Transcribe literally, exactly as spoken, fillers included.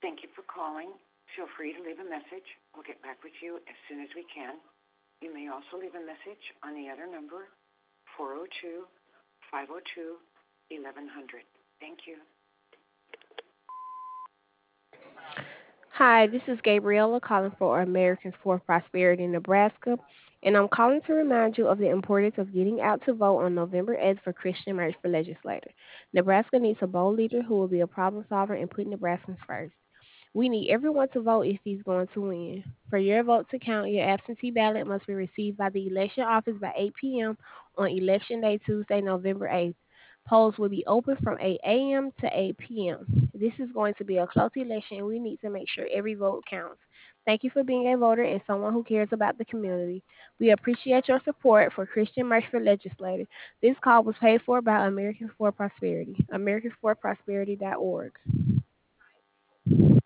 Thank you for calling. Feel free to leave a message. We'll get back with you as soon as we can. You may also leave a message on the other number, four oh two, five oh two, eleven hundred. Thank you. Hi, this is Gabriella calling for Americans for Prosperity, Nebraska, and I'm calling to remind you of the importance of getting out to vote on November eighth for Christian March for Legislator. Nebraska needs a bold leader who will be a problem solver and put Nebraskans first. We need everyone to vote if he's going to win. For your vote to count, your absentee ballot must be received by the election office by eight p.m. on Election Day, Tuesday, November eighth. Polls will be open from eight a.m. to eight p.m. This is going to be a close election, and we need to make sure every vote counts. Thank you for being a voter and someone who cares about the community. We appreciate your support for Christian March for Legislator. This call was paid for by Americans for Prosperity, americans for prosperity dot org.